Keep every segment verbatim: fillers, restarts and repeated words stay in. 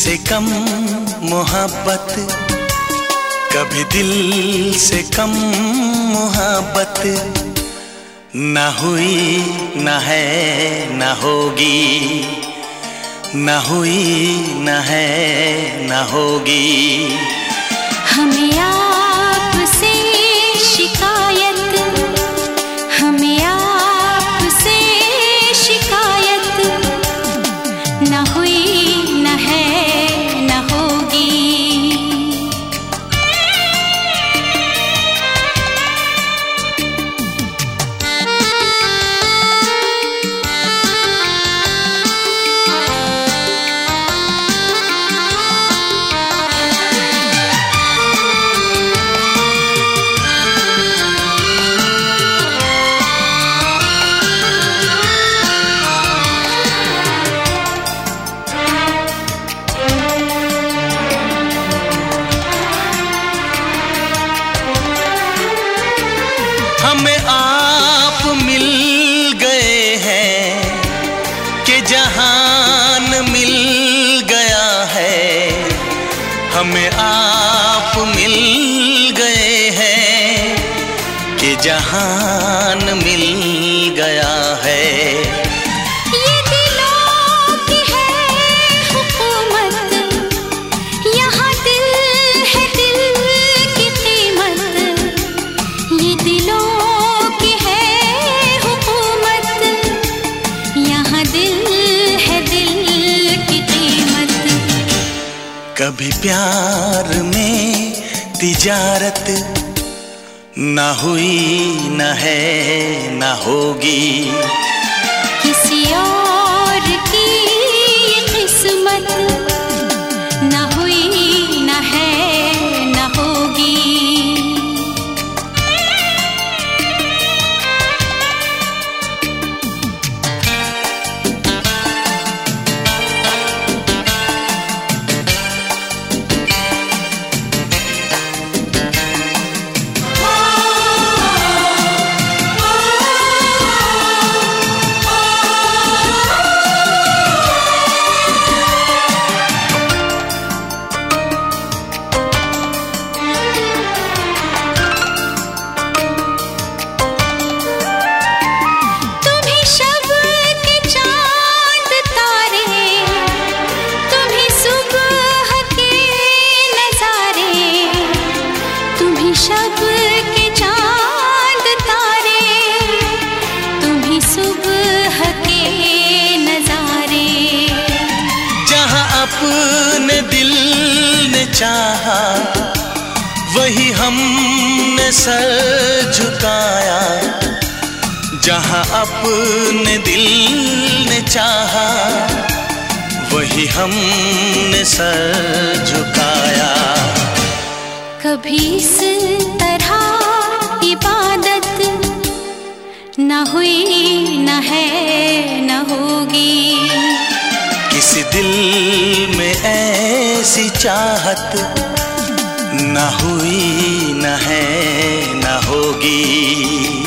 से कम मोहब्बत, कभी दिल से कम मोहब्बत न हुई, न है, न होगी, न हुई, न है, न होगी। हमें आपसे शिकायत, हमें आपसे शिकायत न हुई, न है, न होगी। हमें आप मिल गए हैं कि जहान मिल गया है। हमें आप मिल गए हैं कि जहान मिल गया है। कभी प्यार में तिजारत न हुई, न है, न होगी। किसी और की किस्मत न हुई, न है, न होगी। शब के चांद तारे, तुम्ही सुबह के नजारे। जहाँ अपने दिल ने चाहा वही हमने सर झुकाया। जहाँ अपने दिल ने चाहा वही हमने सर झुकाया। कभी इस तरह इबादत न हुई, न है, न होगी। किसी दिल में ऐसी चाहत न हुई, न है, न होगी।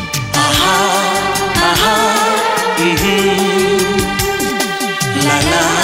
आहा, आहा, la la